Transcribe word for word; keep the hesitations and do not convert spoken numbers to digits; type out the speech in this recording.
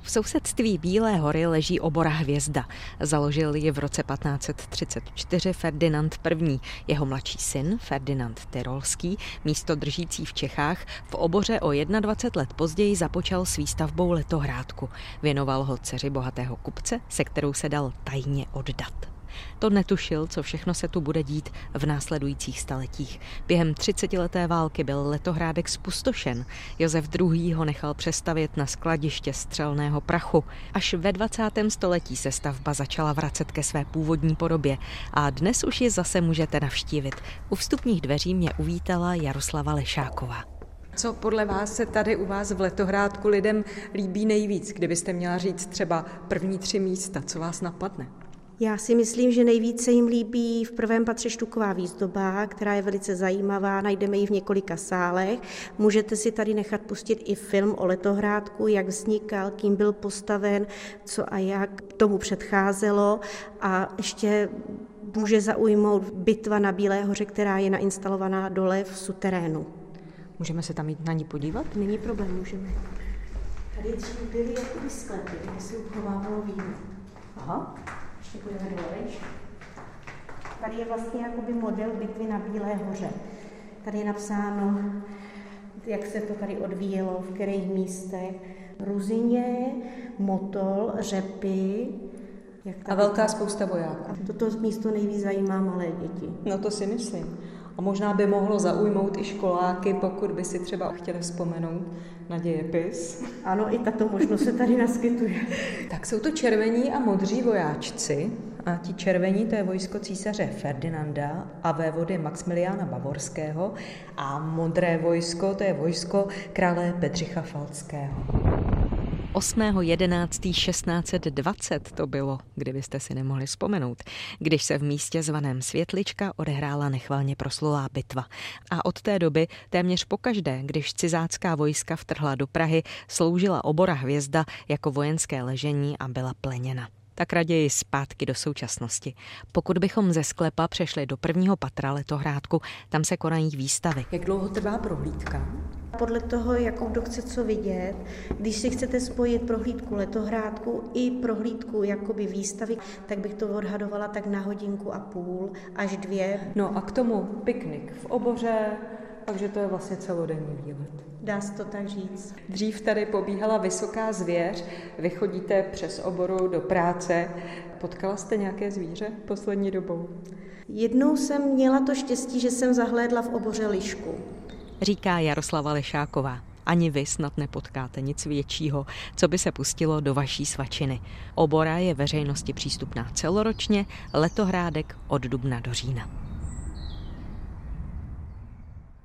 V sousedství Bílé hory leží obora Hvězda. Založil ji v roce patnáct set třicet čtyři Ferdinand I. Jeho mladší syn, Ferdinand Tyrolský, místo držící v Čechách, v oboře o dvacet jedna let později započal s výstavbou letohrádku. Věnoval ho dceři bohatého kupce, se kterou se dal tajně oddat. To netušil, co všechno se tu bude dít v následujících staletích. Během třicetileté války byl letohrádek zpustošen. Josef druhý. ho nechal přestavět na skladiště střelného prachu. Až ve dvacátém století se stavba začala vracet ke své původní podobě a dnes už ji zase můžete navštívit. U vstupních dveří mě uvítala Jaroslava Lešáková. Co podle vás se tady u vás v letohrádku lidem líbí nejvíc? Kdybyste měla říct třeba první tři místa, co vás napadne? Já si myslím, že nejvíce jim líbí v prvém patře štuková výzdoba, která je velice zajímavá, najdeme ji v několika sálech. Můžete si tady nechat pustit i film o letohrádku, jak vznikal, kým byl postaven, co a jak tomu předcházelo a ještě může zaujmout bitva na Bílé hoře, která je nainstalovaná dole v suterénu. Můžeme se tam jít na ní podívat? Není problém, můžeme. Tady dřív byly jakoby sklepy, kde se uchovávalo víno. Aha. Ještě budeme dole. Tady je vlastně jakoby model bitvy na Bílé hoře. Tady je napsáno, jak se to tady odvíjelo, v kterých místech. Ruzině, Motol, Řepy. Jak a velká spousta vojáků. A toto místo nejvíc zajímá malé děti. No to si myslím. A možná by mohlo zaujmout i školáky, pokud by si třeba chtěli vzpomenout na dějepis. Ano, i tato možnost se tady naskytuje. Tak jsou to červení a modří vojáčci. A ti červení, to je vojsko císaře Ferdinanda a vévody Maxmiliána Bavorského. A modré vojsko, to je vojsko krále Bedřicha Falckého. osmého jedenáctého šestnáct set dvacet to bylo, kdybyste si nemohli vzpomenout, když se v místě zvaném Světlička odehrála nechvalně proslulá bitva. A od té doby téměř pokaždé, když cizácká vojska vtrhla do Prahy, sloužila obora Hvězda jako vojenské ležení a byla pleněna. Tak raději zpátky do současnosti. Pokud bychom ze sklepa přešli do prvního patra letohrádku, tam se konají výstavy. Jak dlouho trvá prohlídka? Podle toho, jakou kdo chce co vidět, když si chcete spojit prohlídku letohrádku i prohlídku jakoby výstavy, tak bych to odhadovala tak na hodinku a půl až dvě. No a k tomu piknik v oboře, takže to je vlastně celodenní výlet. Dá se to tak říct. Dřív tady pobíhala vysoká zvěř, vy chodíte přes oboru do práce. Potkala jste nějaké zvíře poslední dobou? Jednou jsem měla to štěstí, že jsem zahlédla v oboře lišku. Říká Jaroslava Lešáková. Ani vy snad nepotkáte nic většího, co by se pustilo do vaší svačiny. Obora je veřejnosti přístupná celoročně, letohrádek od dubna do října.